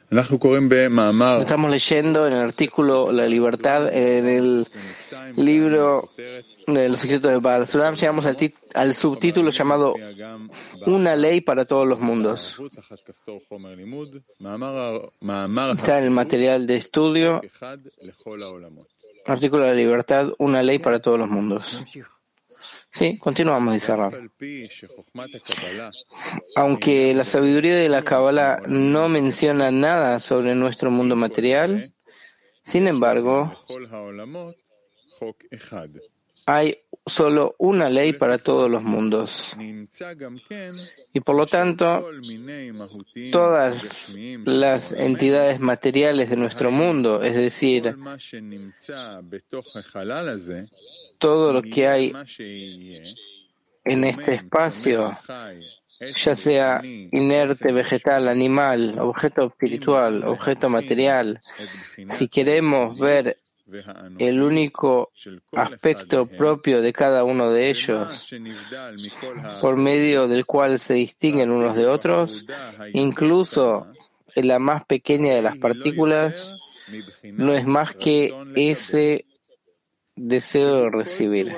Estamos leyendo en el artículo La Libertad en el libro de los secretos de Baal Sulam. Llegamos al subtítulo llamado Una ley para todos los mundos. Está en el material de estudio, artículo de la Libertad, Una ley para todos los mundos. Sí, continuamos, dice Rab. Aunque la sabiduría de la Kabbalah no menciona nada sobre nuestro mundo material, sin embargo, hay solo una ley para todos los mundos. Y por lo tanto, todas las entidades materiales de nuestro mundo, es decir, todo lo que hay en este espacio, ya sea inerte, vegetal, animal, objeto espiritual, objeto material, si queremos ver el único aspecto propio de cada uno de ellos, por medio del cual se distinguen unos de otros, incluso en la más pequeña de las partículas, no es más que ese deseo de recibir.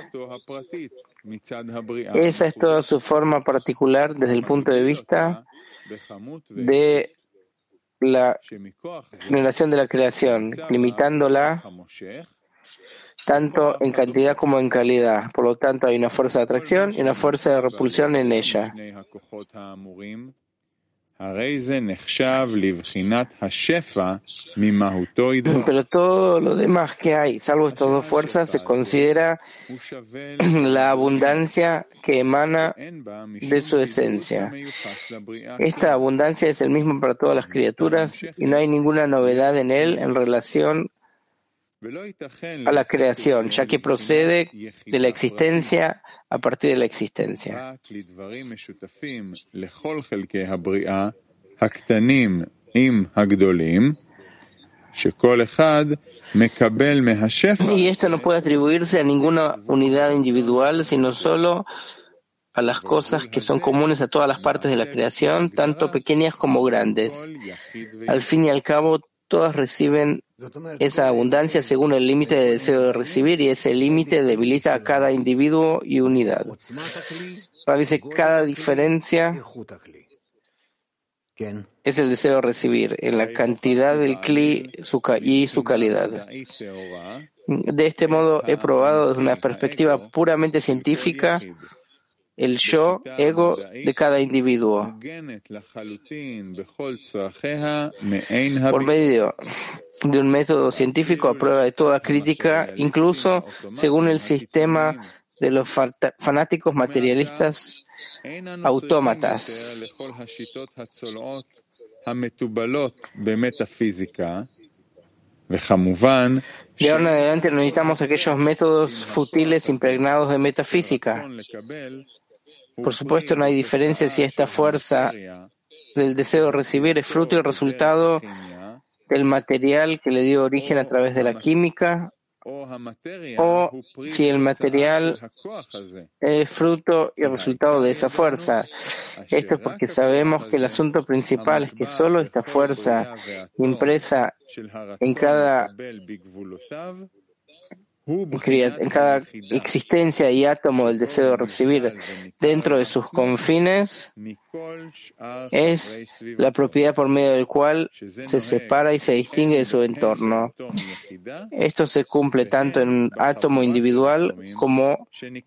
Esa es toda su forma particular desde el punto de vista de la generación de la creación, limitándola tanto en cantidad como en calidad. Por lo tanto, hay una fuerza de atracción y una fuerza de repulsión en ella. Pero todo lo demás que hay, salvo estas dos fuerzas, se considera la abundancia que emana de su esencia. Esta abundancia es el mismo para todas las criaturas y no hay ninguna novedad en él en relación a la creación, ya que procede de la existencia a partir de la existencia. Y esto no puede atribuirse a ninguna unidad individual, sino solo a las cosas que son comunes a todas las partes de la creación, tanto pequeñas como grandes. Al fin y al cabo, todas reciben esa abundancia según el límite de deseo de recibir, y ese límite debilita a cada individuo y unidad. A veces cada diferencia es el deseo de recibir, en la cantidad del Kli y su calidad. De este modo, he probado desde una perspectiva puramente científica el yo, ego de cada individuo. Por medio de un método científico a prueba de toda crítica, incluso según el sistema de los fanáticos materialistas autómatas. De ahora en adelante necesitamos aquellos métodos futiles impregnados de metafísica. Por supuesto, no hay diferencia si esta fuerza del deseo de recibir es fruto y resultado del material que le dio origen a través de la química, o si el material es fruto y resultado de esa fuerza. Esto es porque sabemos que el asunto principal es que solo esta fuerza impresa en cada existencia y átomo del deseo de recibir dentro de sus confines es la propiedad por medio del cual se separa y se distingue de su entorno. Esto se cumple tanto en un átomo individual como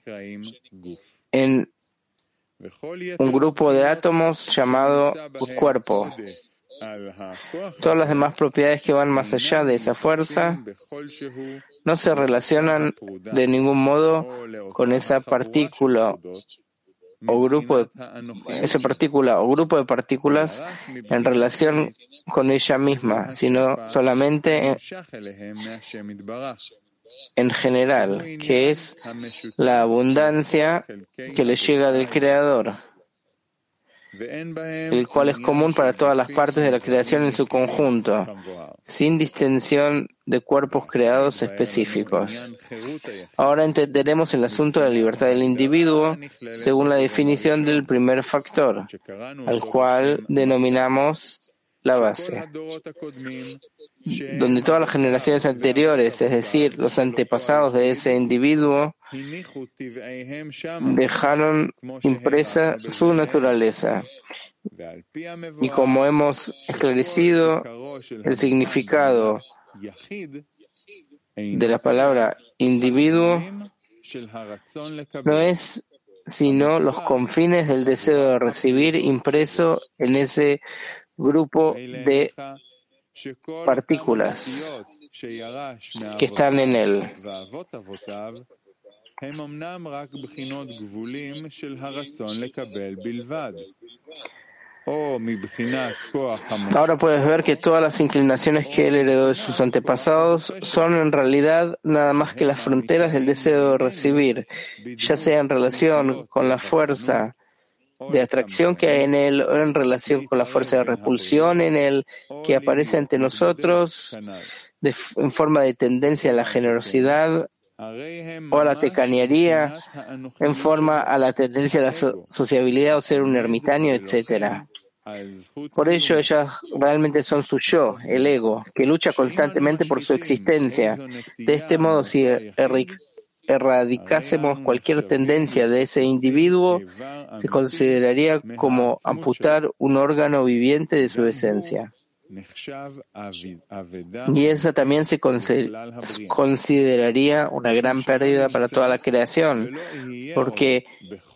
en un grupo de átomos llamado cuerpo. Todas las demás propiedades que van más allá de esa fuerza no se relacionan de ningún modo con esa partícula o grupo de partículas en relación con ella misma, sino solamente en general, que es la abundancia que le llega del Creador, el cual es común para todas las partes de la creación en su conjunto, sin distinción de cuerpos creados específicos. Ahora entenderemos el asunto de la libertad del individuo según la definición del primer factor, al cual denominamos la base, donde todas las generaciones anteriores, es decir, los antepasados de ese individuo, dejaron impresa su naturaleza. Y como hemos esclarecido, el significado de la palabra individuo no es sino los confines del deseo de recibir impreso en ese grupo de partículas que están en él. Ahora puedes ver que todas las inclinaciones que él heredó de sus antepasados son en realidad nada más que las fronteras del deseo de recibir, ya sea en relación con la fuerza de atracción que hay en él o en relación con la fuerza de repulsión en él que aparece ante nosotros en forma de tendencia a la generosidad o a la tecanería, en forma a la tendencia a la sociabilidad o ser un ermitaño, etc. Por ello, ellas realmente son su yo, el ego, que lucha constantemente por su existencia. De este modo, si erradicásemos cualquier tendencia de ese individuo, se consideraría como amputar un órgano viviente de su esencia. Y esa también se consideraría una gran pérdida para toda la creación, porque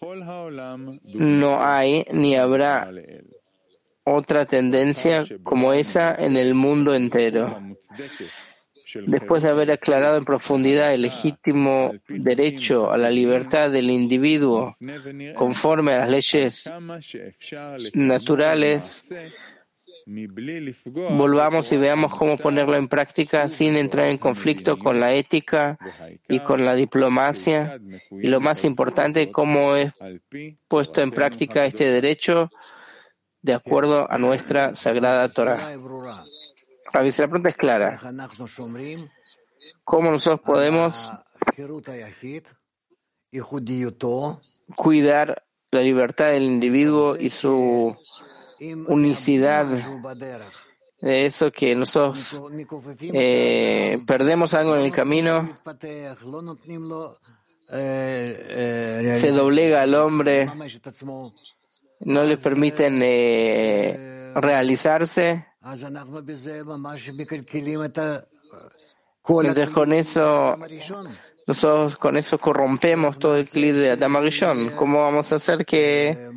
no hay ni habrá otra tendencia como esa en el mundo entero. Después de haber aclarado en profundidad el legítimo derecho a la libertad del individuo conforme a las leyes naturales, volvamos y veamos cómo ponerlo en práctica sin entrar en conflicto con la ética y con la diplomacia. Y lo más importante, cómo es puesto en práctica este derecho de acuerdo a nuestra sagrada Torah. La pregunta es clara. ¿Cómo nosotros podemos cuidar la libertad del individuo y su unicidad, de eso que nosotros perdemos algo en el camino, se doblega al hombre, no le permiten realizarse? Entonces nosotros con eso corrompemos todo el clip de Adam Arishon. ¿Cómo vamos a hacer que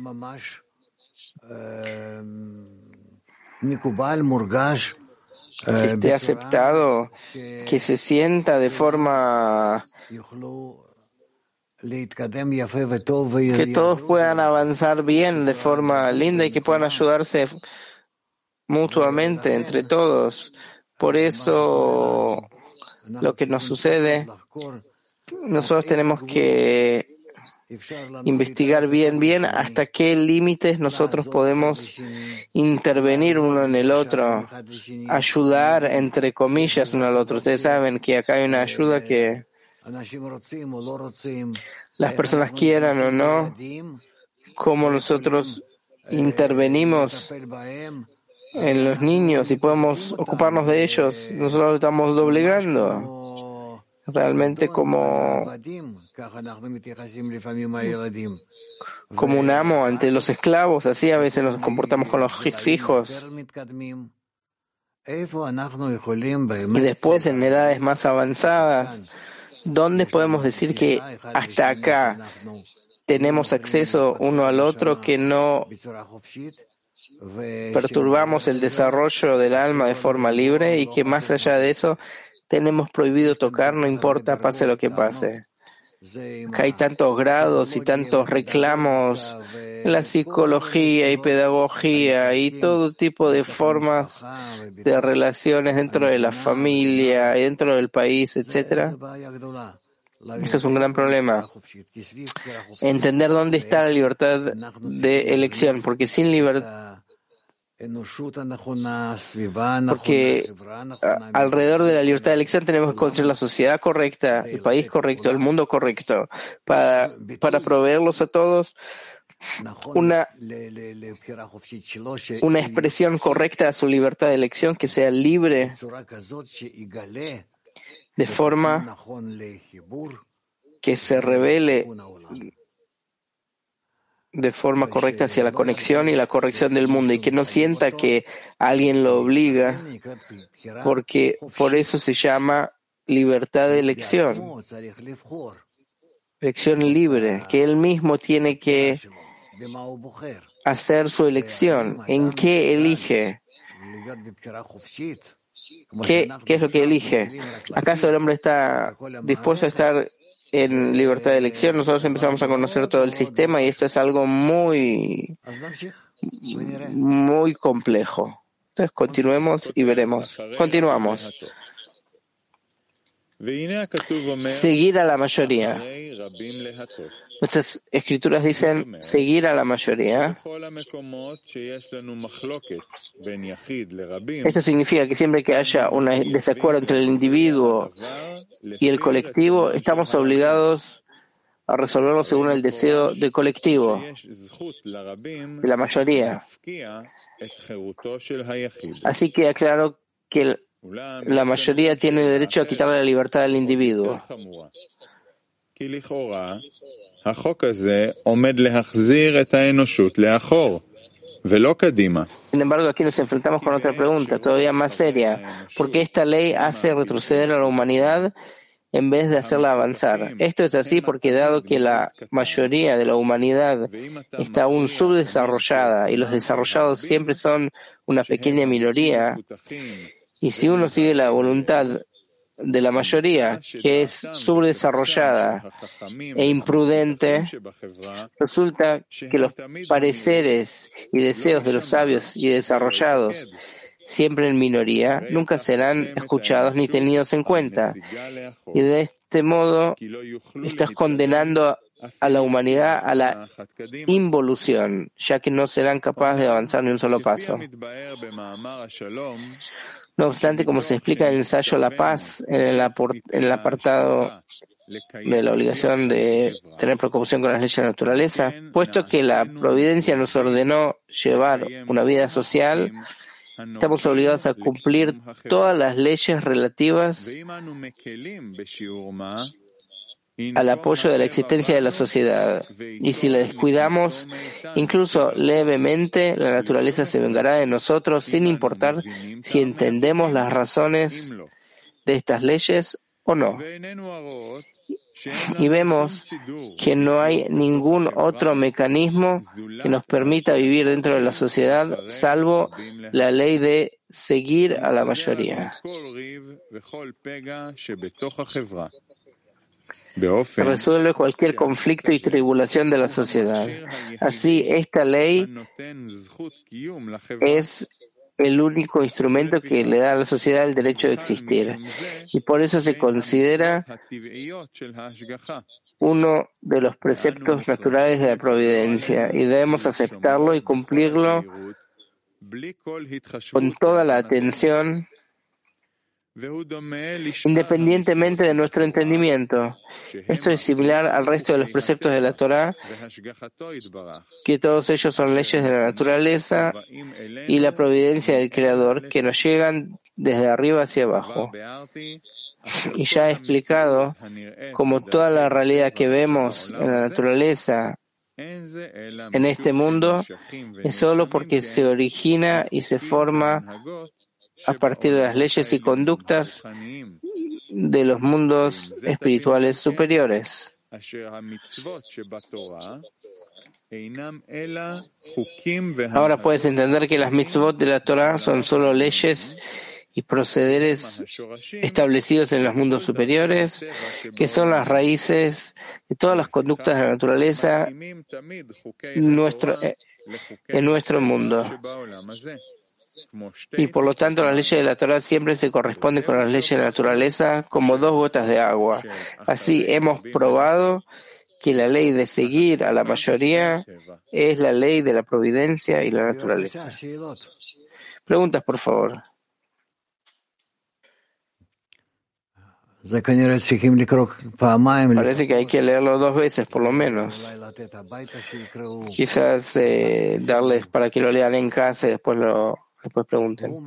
esté aceptado, que se sienta de forma que todos puedan avanzar bien de forma linda y que puedan ayudarse mutuamente entre todos? Por eso lo que nos sucede, nosotros tenemos que investigar bien hasta qué límites nosotros podemos intervenir uno en el otro, ayudar entre comillas uno al otro. Ustedes saben que acá hay una ayuda que las personas quieran o no, cómo nosotros intervenimos en los niños y podemos ocuparnos de ellos, nosotros estamos doblegando realmente como un amo ante los esclavos, así a veces nos comportamos con los hijos. Y después en edades más avanzadas, ¿dónde podemos decir que hasta acá tenemos acceso uno al otro, que no perturbamos el desarrollo del alma de forma libre y que más allá de eso tenemos prohibido tocar, no importa, pase lo que pase? Acá hay tantos grados y tantos reclamos en la psicología y pedagogía y todo tipo de formas de relaciones dentro de la familia y dentro del país, etc. Eso es un gran problema. Entender dónde está la libertad de elección, porque sin libertad, porque alrededor de la libertad de elección tenemos que construir la sociedad correcta, el país correcto, el mundo correcto, para proveerlos a todos una expresión correcta a su libertad de elección, que sea libre de forma que se revele de forma correcta hacia la conexión y la corrección del mundo, y que no sienta que alguien lo obliga, porque por eso se llama libertad de elección, elección libre, que él mismo tiene que hacer su elección. ¿En qué elige? ¿Qué es lo que elige? ¿Acaso el hombre está dispuesto a estar en libertad de elección? Nosotros empezamos a conocer todo el sistema y esto es algo muy, muy complejo. Entonces continuemos y veremos. Continuamos. Seguir a la mayoría. Nuestras escrituras dicen seguir a la mayoría. Esto significa que siempre que haya un desacuerdo entre el individuo y el colectivo, estamos obligados a resolverlo según el deseo del colectivo, de la mayoría. Así queda claro que la mayoría tiene el derecho a quitarle la libertad al individuo. Sin embargo, aquí nos enfrentamos con otra pregunta, todavía más seria. ¿Por qué esta ley hace retroceder a la humanidad en vez de hacerla avanzar? Esto es así porque dado que la mayoría de la humanidad está aún subdesarrollada y los desarrollados siempre son una pequeña minoría, y si uno sigue la voluntad de la mayoría, que es subdesarrollada e imprudente, resulta que los pareceres y deseos de los sabios y desarrollados, siempre en minoría, nunca serán escuchados ni tenidos en cuenta. Y de este modo estás condenando a la humanidad a la involución, ya que no serán capaces de avanzar ni un solo paso. No obstante, como se explica en el ensayo La Paz, en el apartado de la obligación de tener precaución con las leyes de la naturaleza, puesto que la providencia nos ordenó llevar una vida social, estamos obligados a cumplir todas las leyes relativas al apoyo de la existencia de la sociedad. Y si la descuidamos, incluso levemente, la naturaleza se vengará de nosotros sin importar si entendemos las razones de estas leyes o no. Y vemos que no hay ningún otro mecanismo que nos permita vivir dentro de la sociedad salvo la ley de seguir a la mayoría. Resuelve cualquier conflicto y tribulación de la sociedad. Así, esta ley es el único instrumento que le da a la sociedad el derecho de existir, y por eso se considera uno de los preceptos naturales de la providencia, y debemos aceptarlo y cumplirlo con toda la atención, independientemente de nuestro entendimiento. Esto es similar al resto de los preceptos de la Torá, que todos ellos son leyes de la naturaleza y la providencia del Creador que nos llegan desde arriba hacia abajo. Y ya he explicado cómo toda la realidad que vemos en la naturaleza, en este mundo, es solo porque se origina y se forma a partir de las leyes y conductas de los mundos espirituales superiores. Ahora puedes entender que las mitzvot de la Torah son solo leyes y procederes establecidos en los mundos superiores, que son las raíces de todas las conductas de la naturaleza en nuestro mundo. Y por lo tanto las leyes de la Torah siempre se corresponden con las leyes de la naturaleza como dos gotas de agua. Así hemos probado que la ley de seguir a la mayoría es la ley de la providencia y la naturaleza. Preguntas, por favor. Parece que hay que leerlo 2 veces, por lo menos. Quizás darles para que lo lean en casa y después pregunten.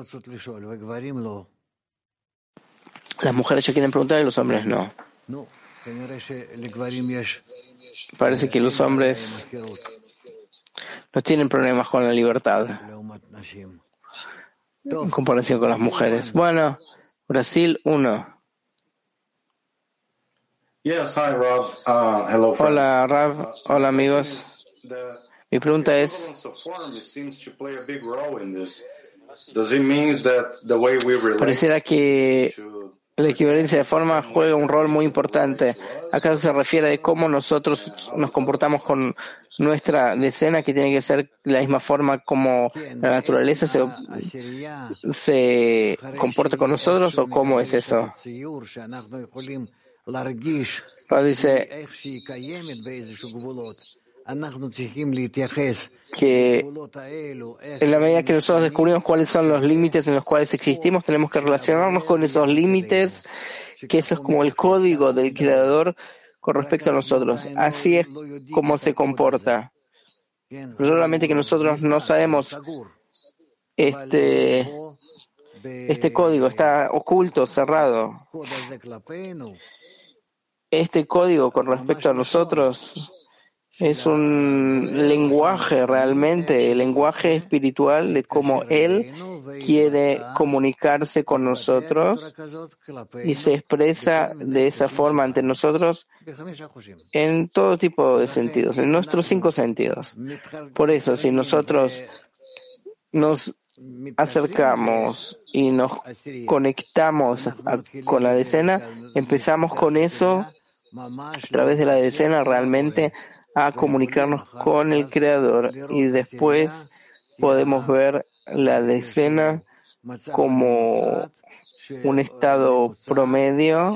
Las mujeres ya quieren preguntar y los hombres no. Parece que los hombres no tienen problemas con la libertad en comparación con las mujeres. Bueno, Brasil 1. Yes, hi, Rav. Hello, friends. Hola, Rav. Hola, amigos. Mi pregunta es, pareciera que la equivalencia de forma juega un rol muy importante. ¿Acaso se refiere a cómo nosotros nos comportamos con nuestra decena, que tiene que ser de la misma forma como la naturaleza se comporta con nosotros, o cómo es eso? Dice que en la medida que nosotros descubrimos cuáles son los límites en los cuales existimos, tenemos que relacionarnos con esos límites, que eso es como el código del Creador con respecto a nosotros. Así es como se comporta. Pero solamente que nosotros no sabemos este código, está oculto, cerrado. Este código con respecto a nosotros es un lenguaje realmente, el lenguaje espiritual de cómo Él quiere comunicarse con nosotros y se expresa de esa forma ante nosotros en todo tipo de sentidos, en nuestros 5 sentidos. Por eso, si nosotros nos acercamos y nos conectamos con la decena, empezamos con eso a través de la decena realmente a comunicarnos con el Creador, y después podemos ver la decena como un estado promedio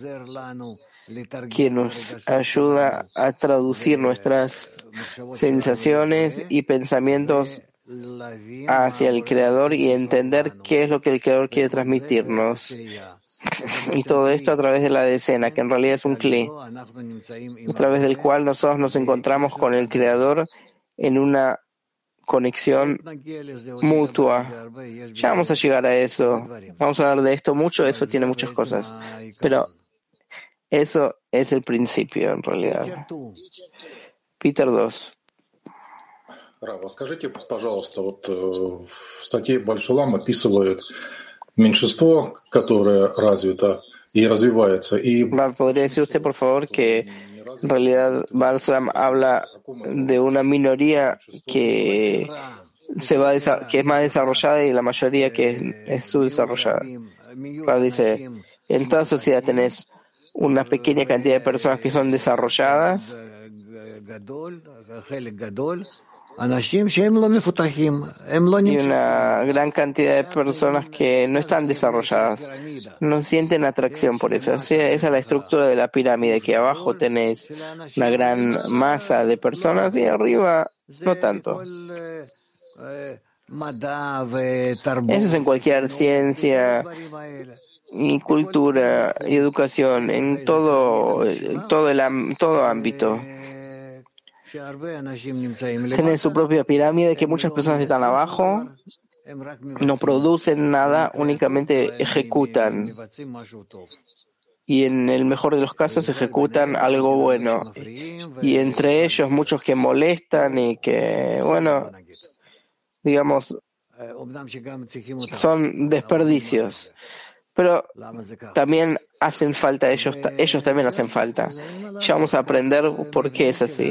que nos ayuda a traducir nuestras sensaciones y pensamientos hacia el Creador y entender qué es lo que el Creador quiere transmitirnos. Y todo esto a través de la decena, que en realidad es un cli, a través del cual nosotros nos encontramos con el Creador en una conexión mutua. Ya vamos a llegar a eso. Vamos a hablar de esto mucho, eso tiene muchas cosas. Pero eso es el principio, en realidad. Peter 2. Рав, скажите, пожалуйста, вот в статье Большулам описывают меньшинство, которое развито и развивается. ¿Podría decir usted, por favor, que en realidad Balsam habla de una minoría que que es más desarrollada y la mayoría que es subdesarrollada? Dice, en toda sociedad tenés una pequeña cantidad de personas que son desarrolladas y una gran cantidad de personas que no están desarrolladas, no sienten atracción por eso. O sea, esa es la estructura de la pirámide, que abajo tenés una gran masa de personas y arriba no tanto. Eso es en cualquier ciencia y cultura y educación, en todo ámbito. Tienen su propia pirámide, que muchas personas están abajo, no producen nada, únicamente ejecutan. Y en el mejor de los casos ejecutan algo bueno. Y entre ellos muchos que molestan y que, bueno, digamos, son desperdicios. Pero también hacen falta, ellos también hacen falta. Ya vamos a aprender por qué es así.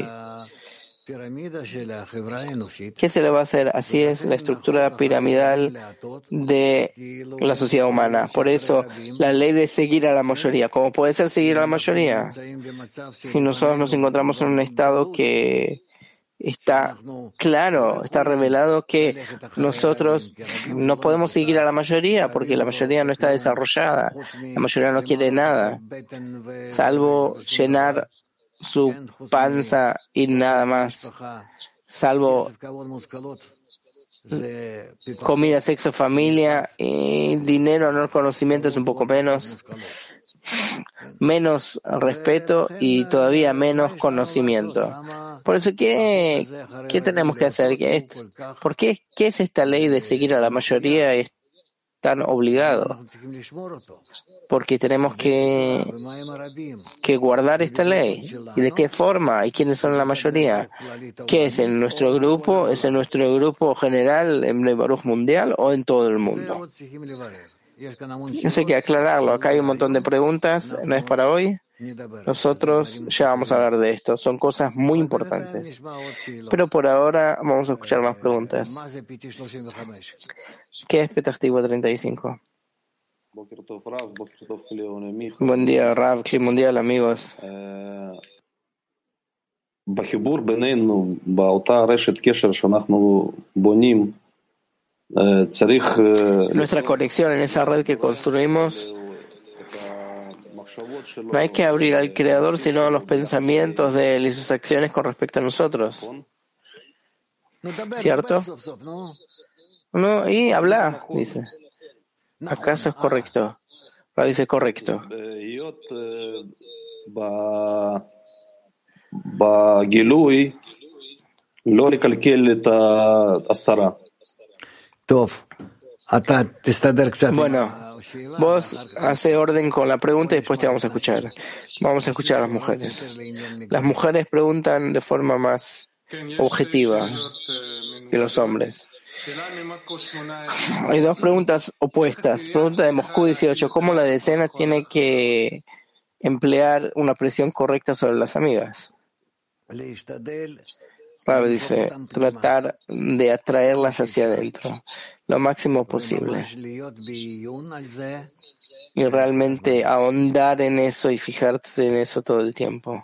¿Qué se le va a hacer? Así es la estructura piramidal de la sociedad humana. Por eso, la ley de seguir a la mayoría. ¿Cómo puede ser seguir a la mayoría? Si nosotros nos encontramos en un estado que está claro, está revelado que nosotros no podemos seguir a la mayoría porque la mayoría no está desarrollada, la mayoría no quiere nada, salvo llenar su panza y nada más, salvo comida, sexo, familia y dinero, no, conocimiento es un poco menos. menos respeto y todavía menos conocimiento. Por eso, ¿qué tenemos que hacer? ¿Qué es esta ley de seguir a la mayoría? Es tan obligado. Porque tenemos que guardar esta ley. ¿Y de qué forma? ¿Y quiénes son la mayoría? ¿Qué es en nuestro grupo? ¿Es en nuestro grupo general, en Bnei Baruch mundial o en todo el mundo? Eso hay que aclararlo. Acá hay un montón de preguntas. ¿No es para hoy? Nosotros ya vamos a hablar de esto. Son cosas muy importantes. Pero por ahora vamos a escuchar más preguntas. ¿Qué es Petach Tikva 35? Buen día, Rav, Kli Mundial, amigos. Nuestra conexión en esa red que construimos, no hay que abrir al Creador, sino a los pensamientos de él y sus acciones con respecto a nosotros. ¿Cierto? No, y habla, dice. ¿Acaso es correcto? Rav dice correcto. Bueno, vos hace orden con la pregunta y después te vamos a escuchar. Vamos a escuchar a las mujeres. Las mujeres preguntan de forma más objetiva que los hombres. Hay dos preguntas opuestas. Pregunta de Moscú 18. ¿Cómo la decena tiene que emplear una presión correcta sobre las amigas? Rav dice, tratar de atraerlas hacia adentro lo máximo posible y realmente ahondar en eso y fijarte en eso todo el tiempo.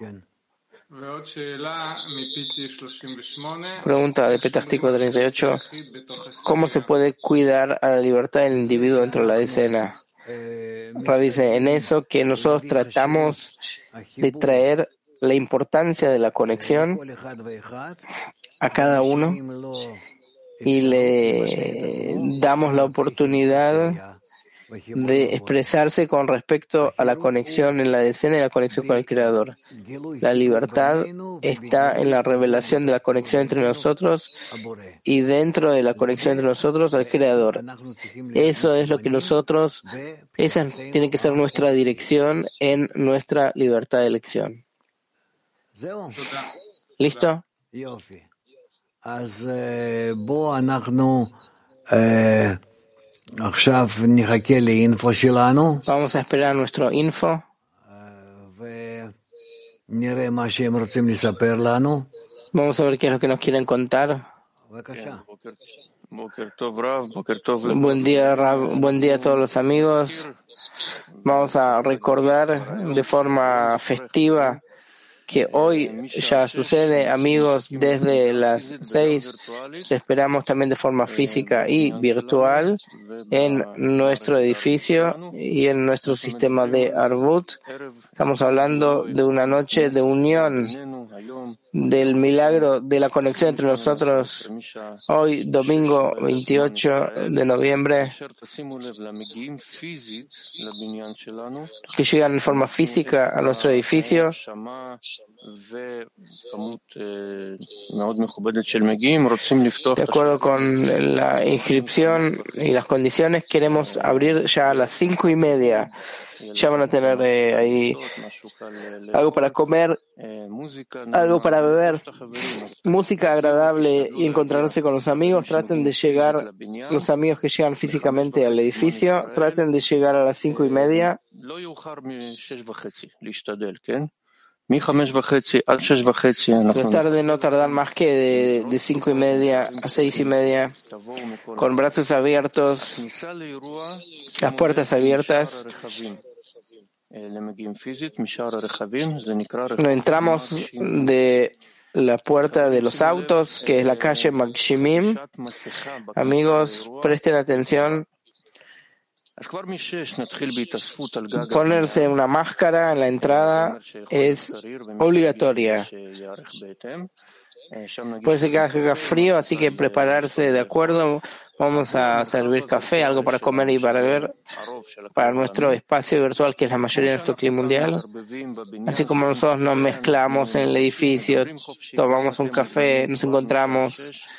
Pregunta de Petach Tikva 38. ¿Cómo se puede cuidar a la libertad del individuo dentro de la decena? Rav dice, en eso que nosotros tratamos de traer la importancia de la conexión a cada uno y le damos la oportunidad de expresarse con respecto a la conexión en la decena y la conexión con el Creador. La libertad está en la revelación de la conexión entre nosotros y dentro de la conexión entre nosotros al Creador. Eso es lo que nosotros, esa tiene que ser nuestra dirección en nuestra libertad de elección. ¿Listo? Vamos a esperar nuestro info. Vamos a ver qué es lo que nos quieren contar. Buen día, Rav. Buen día a todos los amigos. Vamos a recordar de forma festiva que hoy ya sucede, amigos, desde las 6. Esperamos también de forma física y virtual en nuestro edificio y en nuestro sistema de Arvut. Estamos hablando de una noche de unión, del milagro de la conexión entre nosotros. Hoy, domingo 28 de noviembre, que llegan en forma física a nuestro edificio. De acuerdo con la inscripción y las condiciones, queremos abrir ya a las 5:30. Ya van a tener ahí algo para comer, algo para beber, música agradable y encontrarse con los amigos. Traten de llegar, los amigos que llegan físicamente al edificio, traten de llegar a las 5:30. Tratar de no tardar más que de 5:30 a 6:30, con brazos abiertos, las puertas abiertas. No entramos de la puerta de los autos, que es la calle Magshimim. Amigos, presten atención. Ponerse una máscara en la entrada es obligatoria. Puede ser que haga frío, así que prepararse de acuerdo. Vamos a servir café, algo para comer y para beber para nuestro espacio virtual, que es la mayoría de nuestro clima mundial. Así como nosotros nos mezclamos en el edificio, tomamos un café, nos encontramos.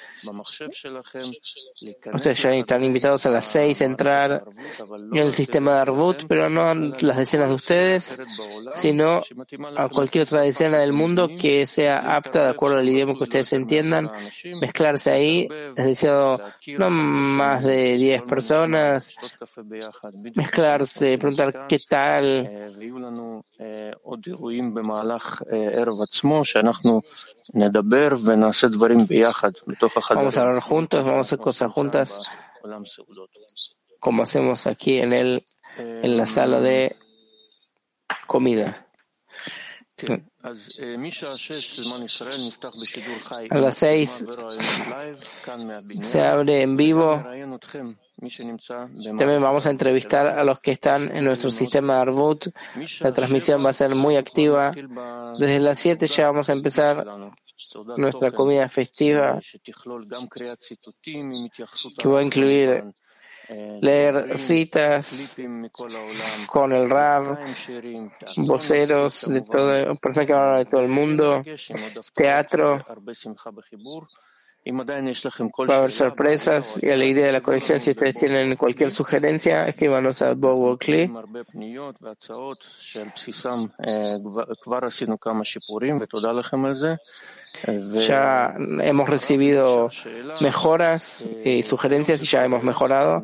Ustedes ya están invitados a las 6 a entrar en el sistema de Arvut, pero no a las decenas de ustedes, sino a cualquier otra decena del mundo que sea apta de acuerdo al idioma que ustedes entiendan. Mezclarse ahí, es deseado no más de 10 personas, mezclarse, preguntar qué tal. Vamos a hablar juntos, vamos a hacer cosas juntas, como hacemos aquí en la sala de comida. A las 6 se abre en vivo. También vamos a entrevistar a los que están en nuestro sistema de Arvut. La transmisión va a ser muy activa. Desde las 7 ya vamos a empezar nuestra comida festiva, que va a incluir leer citas con el Rav, voceros de todo, personas que hablan de todo el mundo, teatro. Va a haber sorpresas y alegría de la conexión. Si ustedes tienen cualquier sugerencia, escríbanos a Bogokli. Ya hemos recibido mejoras y sugerencias y ya hemos mejorado.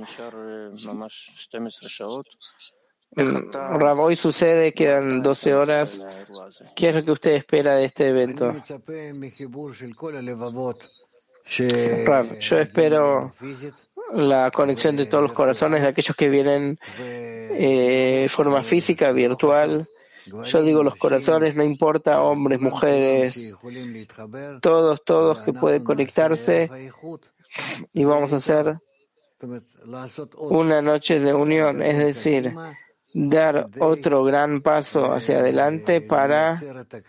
Rav, hoy sucede, quedan 12 horas. ¿Qué es lo que usted espera de este evento? Rav, yo espero la conexión de todos los corazones de aquellos que vienen de forma física, virtual. Yo digo los corazones, no importa, hombres, mujeres, todos que pueden conectarse, y vamos a hacer una noche de unión, es decir, dar otro gran paso hacia adelante para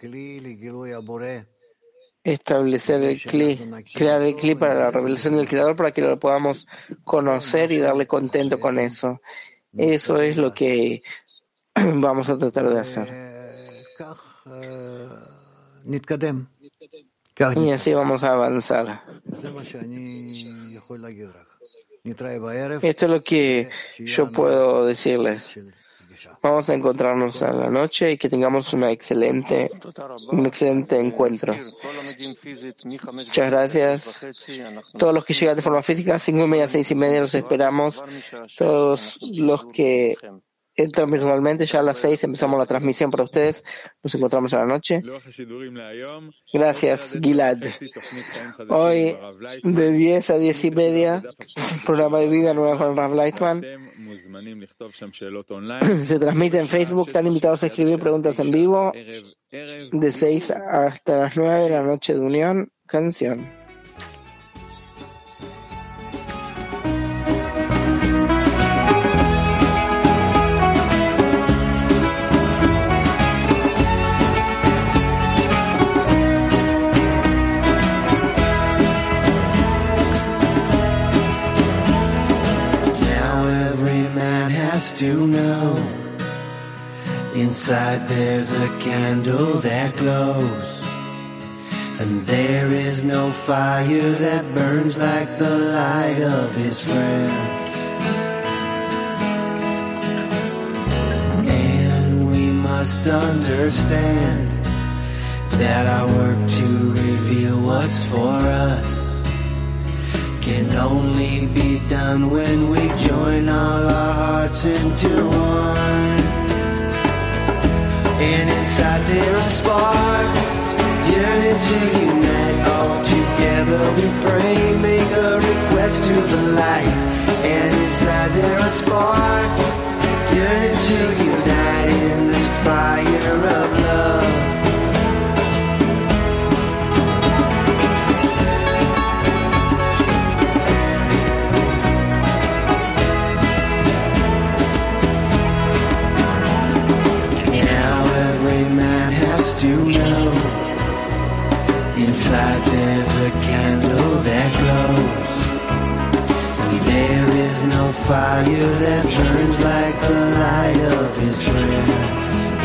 establecer el cli, crear el cli para la revelación del Creador, para que lo podamos conocer y darle contento con eso. Eso es lo que vamos a tratar de hacer. Y así vamos a avanzar. Esto es lo que yo puedo decirles. Vamos a encontrarnos a la noche y que tengamos un excelente encuentro. Muchas gracias. Todos los que llegan de forma física, 5:30, 6:30, los esperamos. Todos los que entran virtualmente, ya a las 6 empezamos la transmisión para ustedes. Nos encontramos a la noche. Gracias, Gilad. Hoy, de 10 a 10:30, programa de vida nueva con Rav Lightman. Se transmite en Facebook. Están invitados a escribir preguntas en vivo de 6 hasta las 9 de la noche de unión. Canción. To know inside there's a candle that glows, and there is no fire that burns like the light of his friends. And we must understand that our work to reveal what's for us can only be done when we join all our hearts into one. And inside there are sparks yearning to unite. All together we pray, make a request to the light. And inside there are sparks yearning to unite in this fire of love. To know inside there's a candle that glows, and There's no fire that burns like the light of his friends.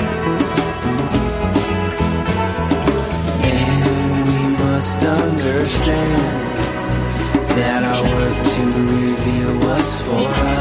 And we must understand that our work to reveal what's for us